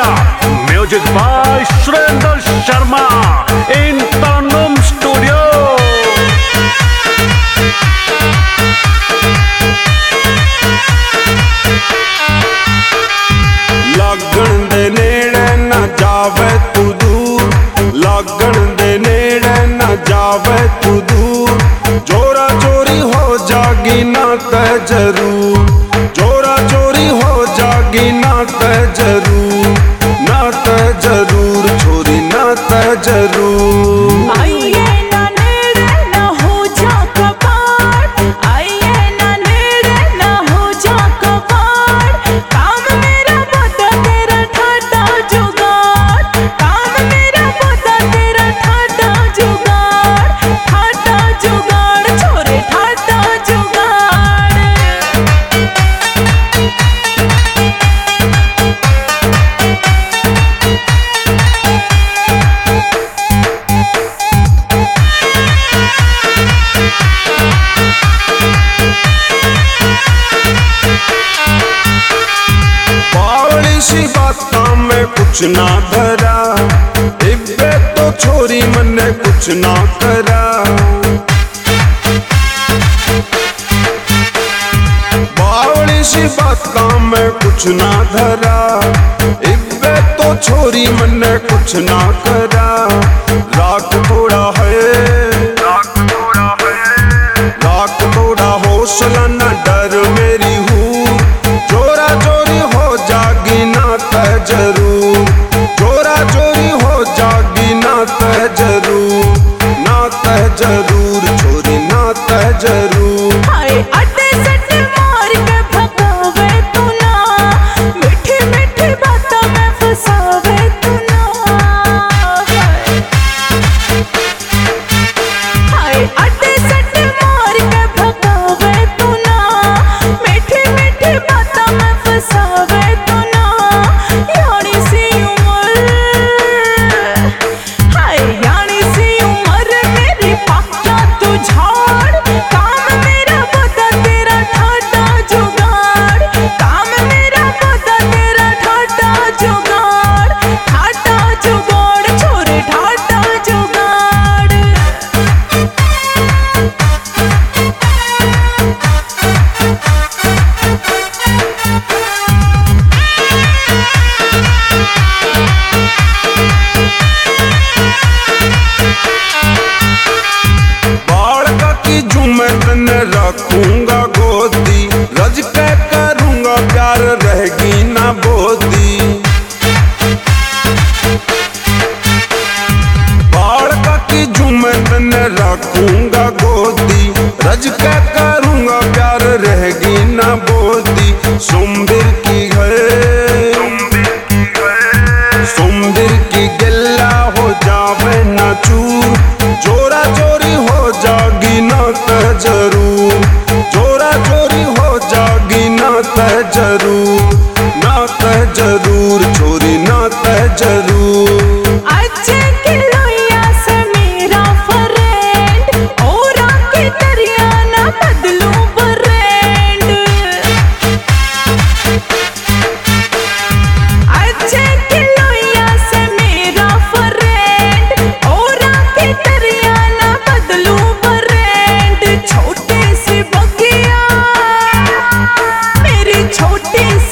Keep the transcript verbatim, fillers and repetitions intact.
Music by Surendra Sharma in Tarnum Studio. लगन दे नेड़े ना जावे तू दूर, लगन दे नेड़े ना जावे तू दूर। जोरा चोरी हो जागी ना ते जरूर, जोरा चोरी हो जागी ना ते जरूर, ना ते जरूर छोरी ना ते जरूर। आइए ना नेड़े ना हो जा कबाड़, आइए ना नेड़े ना हो जा कबाड़। काम मेरा बता तेरा ठाटा जुगाड़, काम मेरा बता तेरा ठाटा जुगाड़, ठाटा जुगाड़ छोरे ठाटा जुगाड़। बावली सी बातां में कुछ ना धरा, इब्बे तो छोरी मने कुछ ना करा। बावली सी बातां में कुछ ना धरा, इब्बे तो छोरी मने कुछ ना करा। राख थोड़ा है, राख थोड़ा है, राख थोड़ा हौसला न डर मेरी हूँ। जोरा चोरी हो जागी ना ते जरूर, जोरा चोरी हो जागी ना ते जरूर, ना ते जरूर छोरी ना ते जरूर। हाय अड्डे सट्टे मार के भगावे तू ना, मीठी मीठी बातों में फंसावे तू ना। हाय अड्डे सट्टे मार के भगावे तू ना, मीठी मीठी बातों में फंसावे तू ना। यानी सी उम्र, हाय यानी सी उम्र मेरी पक्का तू झाड़। काम मेरा बता तेरा ठाटा जुगाड़, काम मेरा बता तेरा ठाटा जुगाड़, ठाटा जुगाड़ छोरे ठाटा जुगाड़। बालका की झूमे तने रखूंगा गोदी, रज के करूंगा प्यार रहेगी ना बोदी। बालका की झूमे तने रखूंगा गोदी, रज के करूंगा प्यार रहेगी ना बोदी। सुंदर की है, सुंदर की गिल्ला हो जावे ना चूर। जोरा चोरी हो जागी ना ते जरूर, जोरा चोरी हो जागी ना ते जरूर, ना ते जरूर छोरी ना ते जरूर। अच्छे के लोया से मेरा फ्रेंड, और आके दरिया ना बदलूं ब्रांड। अच्छे के लोया से मेरा फ्रेंड, और आके दरिया ना बदलूं ब्रांड। छोटे सी बगिया मेरी छोटी